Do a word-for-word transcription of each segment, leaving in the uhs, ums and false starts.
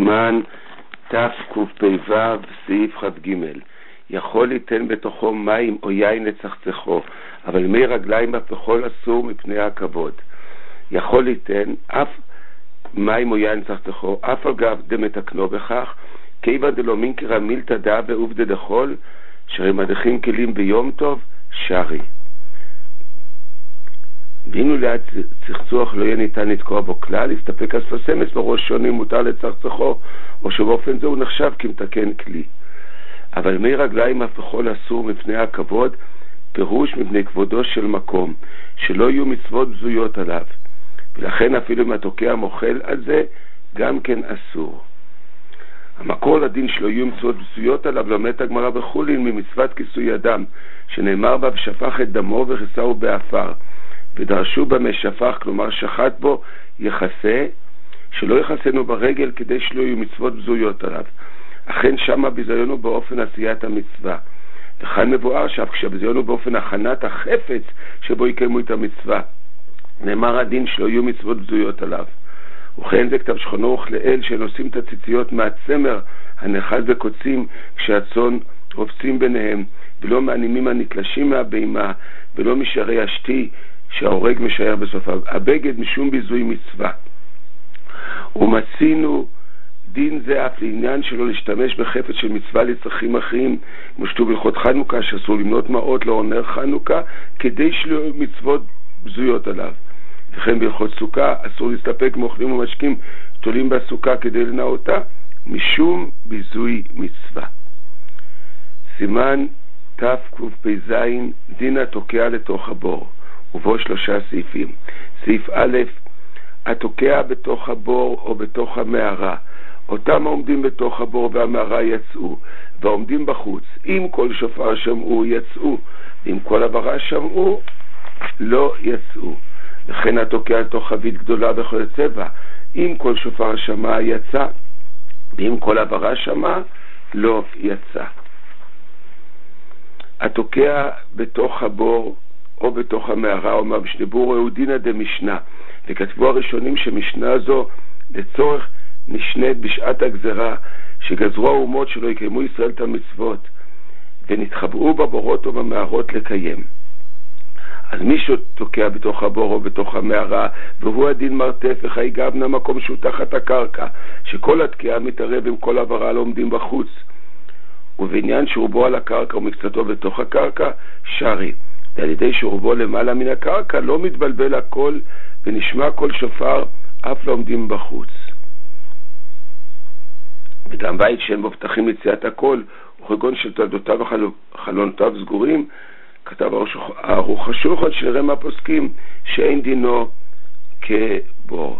סימן תקפ"ו סעיף כ"ג. יכול ליתן בתוכו מים או יין לצחצחו, אבל מי רגליים הפכול אסור מפני הכבוד. יכול ליתן אף מים או יין לצחצחו, אף על גב דמתקנו בכך, כיוון דלא מינקרא מילתא דאה ועובדא דחול, שרי מדיחים כלים ביום טוב, שרי. ואינו ליד צחצוח לא יהיה ניתן לתקוע בו כלל, להסתפק אספסמס בראש שוני מותר לצחצחו, או שבאופן זה הוא נחשב כמתקן כלי. אבל מי רגליים הפכול אסור מפני הכבוד, פירוש מפני כבודו של מקום, שלא יהיו מצוות בזויות עליו, ולכן אפילו אם התוקע מוכל על זה, גם כן אסור. המקור לדין שלא יהיו מצוות בזויות עליו לומדת הגמרא בחולין ממצוות כיסוי אדם, שנאמר בה ושפך את דמו וכיסהו באפר, ודרשו במה שפך, כלומר שחט בו, יחסה, שלא יחסנו ברגל כדי שלא יהיו מצוות בזויות עליו. אכן שמה ביזיון הוא באופן עשיית המצווה. וכאן מבואר שאף כשהביזיון הוא באופן הכנת החפץ שבו יקיימו את המצווה, נאמר הדין שלא יהיו מצוות בזויות עליו. וכן זה כתב שכנו וכלאל שנושאים את הציציות מהצמר הנחל בקוצים כשהצאן רובצים ביניהם, ולא מענימים הנתלשים מהבימה, ולא משערי השתי שההורג משער בסוף הבגד משום ביזוי מצווה. ומצינו דין זה אף לעניין שלא להשתמש בחפץ של מצווה לצרכים אחרים, כמו שכתוב בהלכות חנוכה שאסור למנות מעות לאור נר חנוכה כדי שלא יהיו מצוות בזויות עליו. וכן בהלכות סוכה אסור להסתפק מאוכלים ומשקים תולים בסוכה כדי לנאותה משום ביזוי מצווה. סימן תקפ"ז דין התוקע לתוך הבור, ובו שלושה סעיפים. סעיף א', התוקע בתוך הבור או בתוך המערה, אותם העומדים בתוך הבור והמערה יצאו, והעומדים בחוץ, אם כל שופר שמעו יצאו, אם כל עברה שמעו לא יצאו. וכן התוקע לתוך חבית גדולה בכל צבע, אם כל שופר שמע יצא, ואם כל עברה שמע לא יצא. התוקע בתוך הבור או בתוך המערה, אומר בשנבור יהודינא דמשנה, וכתבו הראשונים שמשנה זו לצורך נשנית בשעת הגזרה שגזרו האומות שלא יקיימו ישראל את המצוות ונתחבאו בבורות או במערות לקיים. אז מי שתוקע בתוך הבור או בתוך המערה, והוא הדין מרתף וחי גבנה מקום שהוא תחת הקרקע, שכל התקיעה מתערב עם כל עברה לא עומדים בחוץ, ובעניין שרובו על הקרקע ומקצתו בתוך הקרקע, שרי. ועל ידי שרובו למעלה מן הקרקע לא מתבלבל הכל ונשמע כל שופר אף לא עומדים בחוץ. וגם בית שאין בו פתחים ליציאת הכל וכגון של תולדותיו וחלונותיו סגורים, כתב ערוך השולחן של רמ"א הפוסקים שאין דינו כבור.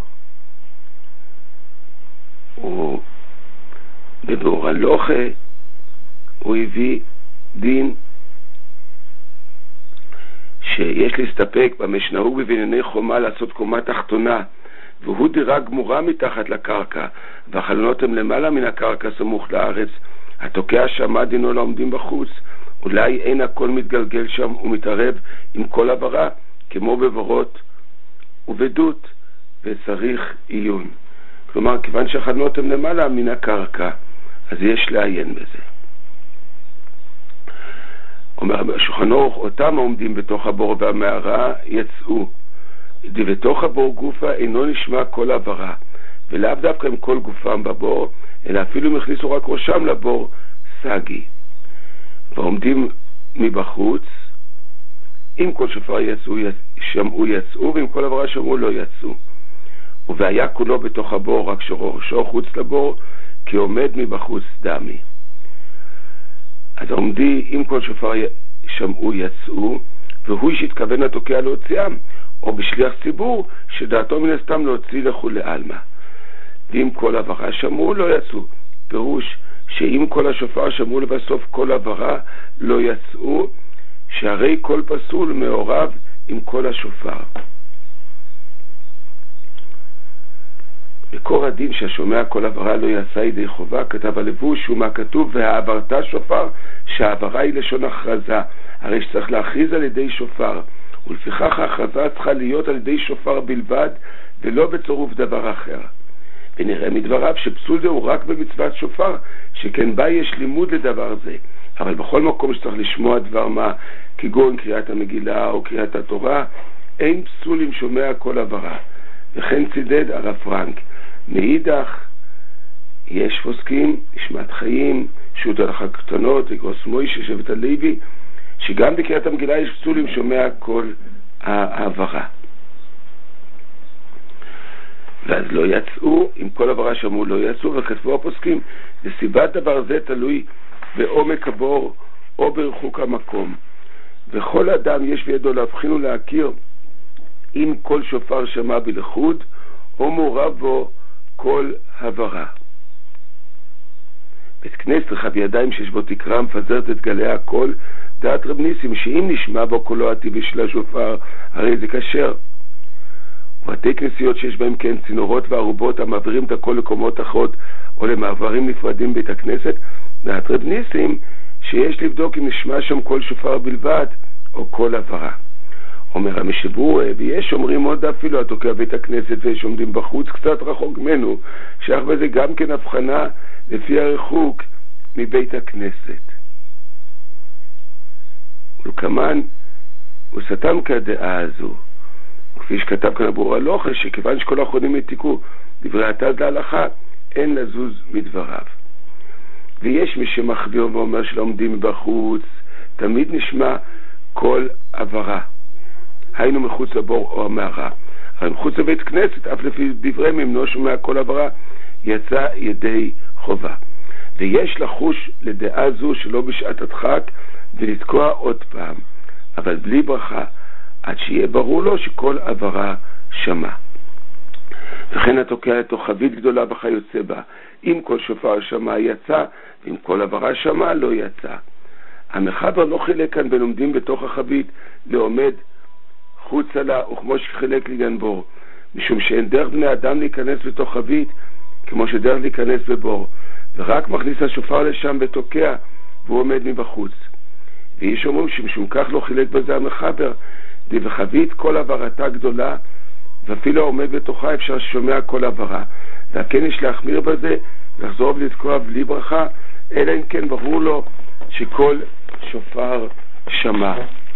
ובביאור הלוכה הוא הביא דין שיש להסתפק במשנהוג בבנייני חומה לעשות קומה תחתונה, והוא דירה גמורה מתחת לקרקע, והחלונות הם למעלה מן הקרקע סמוך לארץ. התוקע שמה דינו לעומדים בחוץ, אולי אין הכל מתגלגל שם ומתערב עם כל עברה, כמו בבורות ובדות, וצריך עיון. כלומר, כיוון שהחלונות הם למעלה מן הקרקע, אז יש לעיין בזה. אומר בשולחן ערוך, אותם העומדים בתוך הבור והמערה יצאו. ובתוך הבור גופה אינו נשמע כל עברה, ולאו דווקא עם כל גופם בבור, אלא אפילו אם הכניסו רק ראשם לבור, סגי. ועומדים מבחוץ, אם כל שופר יצאו, שמעו יצאו, ואם כל עברה שמעו לא יצאו. והיה כולו בתוך הבור, רק שראשו חוץ לבור, כי עומד מבחוץ דמי. אז עומדי, אם כל שופר שמעו יצאו, והוא שהתכוון התוקע להוציאם, או בשליח ציבור שדעתו מן הסתם להוציא לכולי עלמא. ואם כל עברה שמעו לא יצאו, פירוש שאם כל השופר שמעו לבסוף כל עברה לא יצאו, שהרי כל פסול מעורב עם כל השופר. מקור הדין שהשומע כל עברה לא יצא ידי חובה, כתב הלבוש ומה כתוב והעברת שופר, שהעברה היא לשון הכרזה, הרי שצריך להכריז על ידי שופר, ולפיכך ההכרזה צריכה להיות על ידי שופר בלבד ולא בצירוף דבר אחר. ונראה מדבריו שפסול זה הוא רק במצוות שופר, שכן בה יש לימוד לדבר זה. אבל בכל מקום שצריך לשמוע דבר מה, כגון קריאת המגילה או קריאת התורה, אין פסול אם שומע כל הברה. וכן צידד הרב פרנק. מאידך, יש פוסקים, נשמת חיים, שו"ת הלכה קטנות, וגרוס מוישה, שבט הלוי, שגם בקריאת המגילה יש פסול אם שומע כל העברה. ואז לא יצאו, אם כל הברה שמעו לא יצאו, וכתבו הפוסקים, וסיבת דבר זה תלוי בעומק הבור או ברחוק המקום. וכל אדם יש בידו להבחין ולהכיר אם כל שופר שמע בלחוד, או מעורב בו כל הברה. בית כנסת רחב ידיים שיש בו תקרה מפזרת את גלי הקול, דעת רב ניסים שאם נשמע בו קולו הטבעי של השופר, הרי זה כשר. ובתי כנסיות שיש בהם כן צינורות וערובות המעבירים את הקול לקומות אחרות או למעברים נפרדים בית הכנסת, דעת רב ניסים שיש לבדוק אם נשמע שם קול שופר בלבד או קול הברה. אומר המשבור, ויש אומרים עוד אפילו התוקע בית הכנסת ויש עומדים בחוץ קצת רחוק ממנו, שייך בזה גם כן הבחנה לפי הריחוק מבית הכנסת. ולכמן הוא סתם כדעה הזו, כפי שכתב כאן אבו הלוכה, שכיוון שכל האחרונים העתיקו דברי התז להלכה, אין לזוז מדבריו. ויש מי שמחביר ואומר שלומדים בחוץ תמיד נשמע כל עברה, היינו מחוץ לבור או המערה, אבל מחוץ לבית כנסת אף לפי דבריהם אם לא שומע כל עברה יצא ידי חובה. ויש לחוש לדעה זו שלא בשעת הדחק ולתקוע עוד פעם, אבל בלי ברכה, עד שיהיה ברור לו שכל עברה שמע. וכן התוקע לתוך חבית גדולה וכיוצא בה, אם כל שופר שמע יצא, ואם כל עברה שמע לא יצא. המחבר לא חילק כאן בין עומדים בתוך החבית לעומד חוצה לה, וכמו שחילק לגנבור, משום שאין דרך בני אדם להיכנס בתוך חבית כמו שדרך להיכנס בבור, ורק מכניס השופר לשם בתוקע והוא עומד מבחוץ. ויש אומרים שמשום כך לא חילק בזה המחבר, די בחבית כל עברתה גדולה, ואפילו העומד בתוכה אפשר שומע כל עברה, והכן יש להחמיר בזה לחזור ולתקוע בלי ברכה, אלא אם כן ברור לו שכל שופר שמע.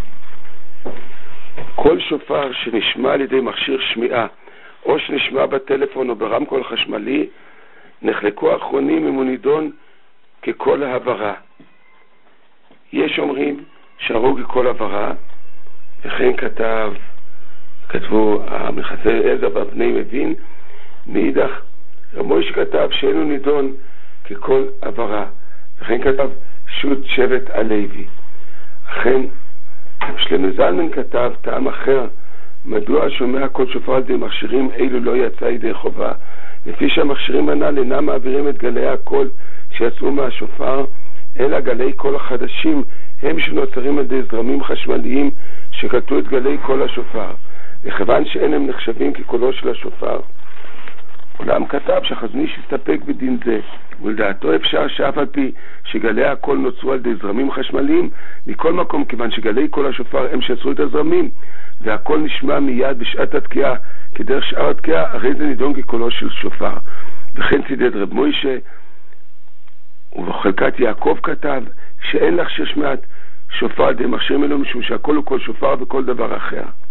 כל שופר שנשמע על ידי מכשיר שמיעה או שנשמע בטלפון או ברמקול חשמלי, נחלקו האחרונים אם הוא נידון ככל העברה. יש אומרים שהרוג ככל עברה, וכן כתב כתבו המחסה עזר בבני מבין. מאידך רמוי שכתב שאינו נידון ככל עברה, וכן כתב שו"ת שבט הלוי. אכן שלמה זלמן כתב טעם אחר מדוע שומע כל שופר על ידי מכשירים אילו לא יצא ידי חובה, לפי שהמכשירים הנ"ל אינם מעבירים את גלי הקול שיצאו מהשופר, אלא גלי קול החדשים הם שנוצרים על ידי זרמים חשמליים שקלטו את גלי קול השופר, וכיוון שאין הם נחשבים כקולו של השופר. אולם כתב שהחזון איש הסתפק בדין זה, ולדעתו אפשר שאף על פי שגלי הקול נוצרו על ידי זרמים חשמליים, מכל מקום כיוון שגלי קול השופר הם שיצרו את הזרמים, והקול נשמע מיד בשעת התקיעה כדרך שאר התקיעה, הרי זה נידון כקולו של שופר. וכן צידד רב מוישה, ובחלקת יעקב כתב שאין להכשיר שמיעת שופר על ידי מכשירים אלו, משום שהקול הוא קול שופר וכל דבר אחר.